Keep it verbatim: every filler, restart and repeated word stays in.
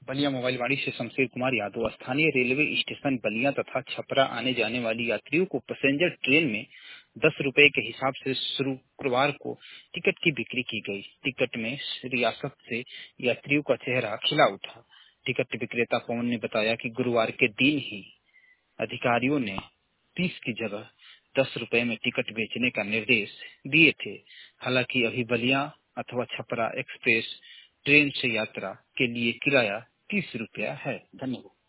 Ballia mobile वाणी से शमशेर कुमार यादव। स्थानीय railway station Ballia तथा छपरा आने जाने वाली यात्रियों को पैसेंजर ट्रेन में दस रुपए के हिसाब से शुक्रवार को टिकट की बिक्री की गई। टिकट में रियासत से यात्रियों का चेहरा खिला उठा। टिकट विक्रेता पवन ने बताया कि गुरुवार के दिन ही अधिकारियों ने तीस की जगह दस रुपए में टिकट बेचने का निर्देश दिए थे। हालांकि अभी बलिया अथवा छपरा एक्सप्रेस ट्रेन से यात्रा के लिए किराया तीस रुपया है। धन्यवाद।